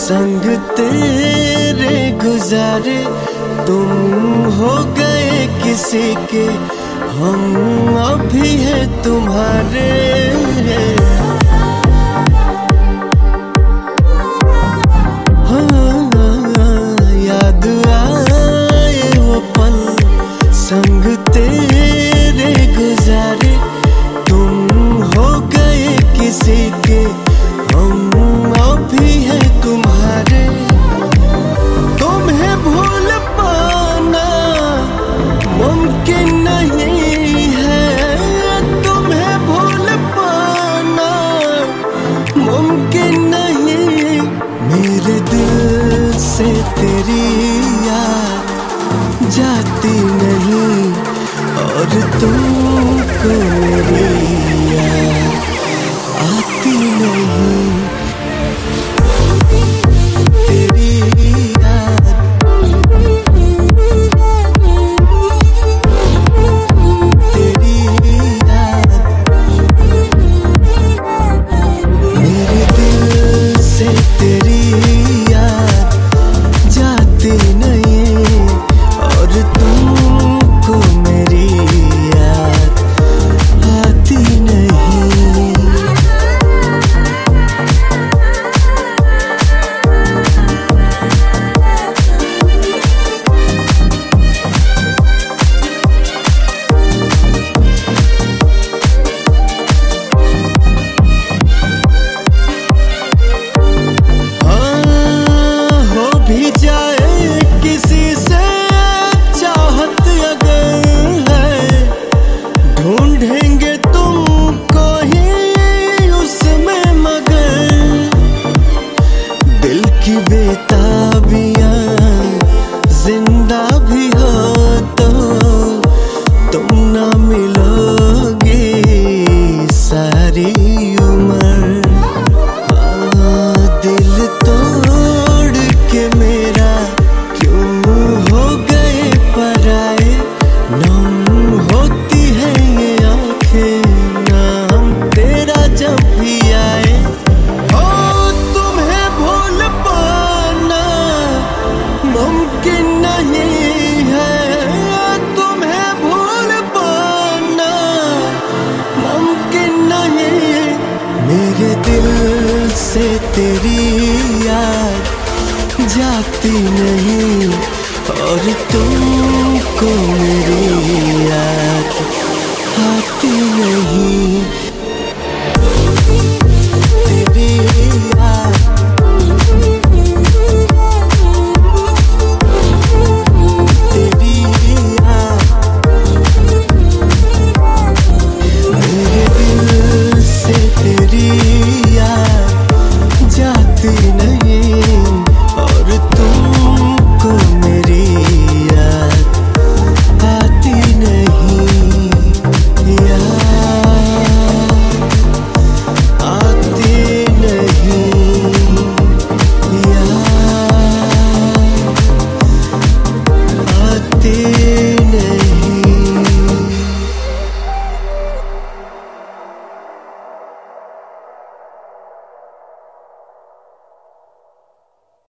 संग तेरे गुजारे तुम हो गए किसी के, हम अभी हैं तुम्हारे। हाँ, याद आए वो पल संग तेरे गुजारे तुम हो गए किसी के, हम अभी हैं तुम्हारे। तुम्हें भूल पाना मुमकिन नहीं है, तुम्हें भूल पाना मुमकिन नहीं। मेरे दिल से तेरी याद जाती नहीं, और तुमको मेरी याद आती नहीं। बेताबियां जिंदा भी हो तो तुम ना मिलोगे सारी उम्र। हाँ, दिल तोड़ के मेरा क्यों हो गए पराए, नम होती है ये आंखें नाम तेरा जब भी आए। मुमकिन नहीं है तुम्हें भूल पाना, मुमकिन नहीं। मेरे दिल से तेरी याद जाती नहीं, और तुमको मेरी याद आती नहीं।